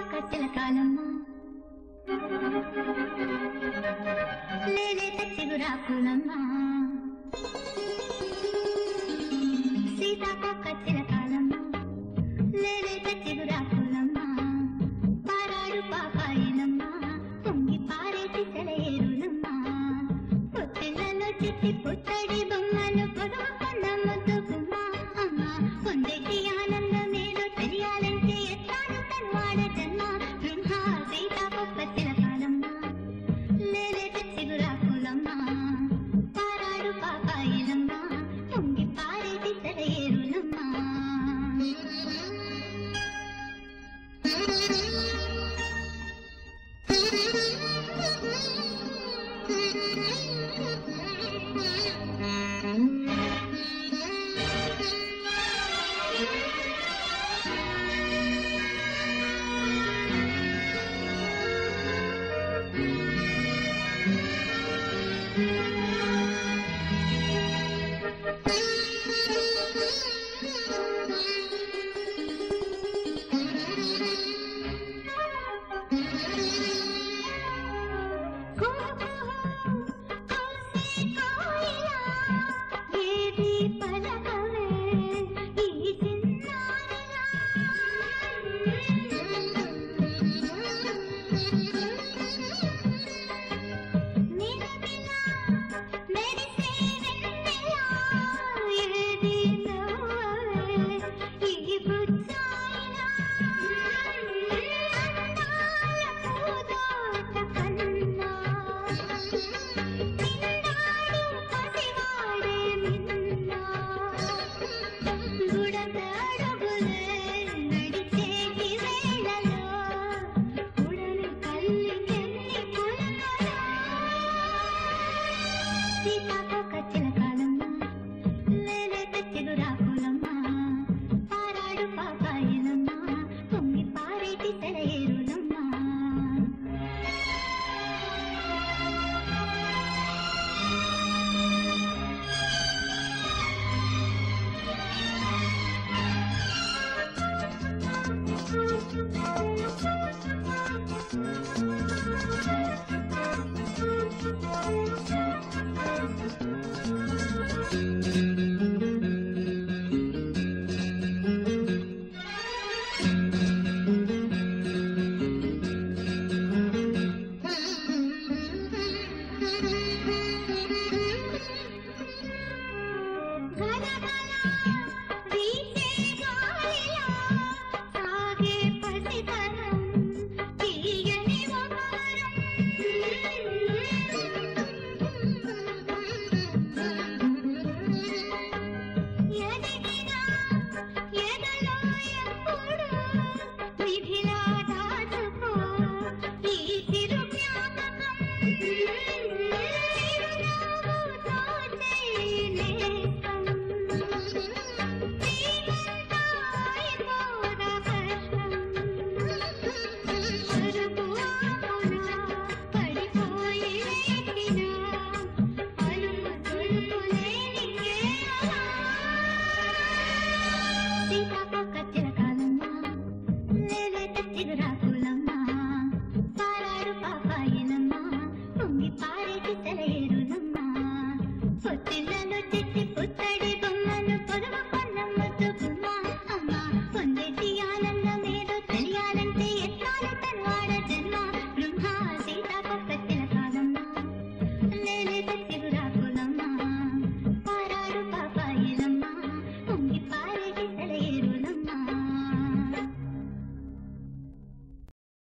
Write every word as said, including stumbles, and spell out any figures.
కట్టెల కాలమ్మా లేలే చిగురాకులమ్మా సీతాకో కట్టెల కాలమ్మా లేలే చిగురాకులమ్మా పారాడు పాపాయిలమ్మా పొంగి పారేసి సెలయేరులమ్మా పొత్తిళ్ళలో చెట్టి పుట్టడి బొమ్మలు పొడవ కొన్న ముద్దు గుమ్మ అమ్మ పొందెట్టి ఆనందమేదో తెలియాలంటే ఎత్తాను తన్వాడ జన్మ బ్రహ్మ సీతాకో కట్టెల కాలమ్మా లేలే చిగురాకులమ్మా పారాడు పాపాయిలమ్మా పొంగి పారేసి సెలయేరులమ్మా చిగురాకులమ్మా పారాడు పాపాయిలమ్మా పొంగి పారేసి సెలయేరులమ్మా పొత్తిళ్ళలో చెట్టి పుట్టడి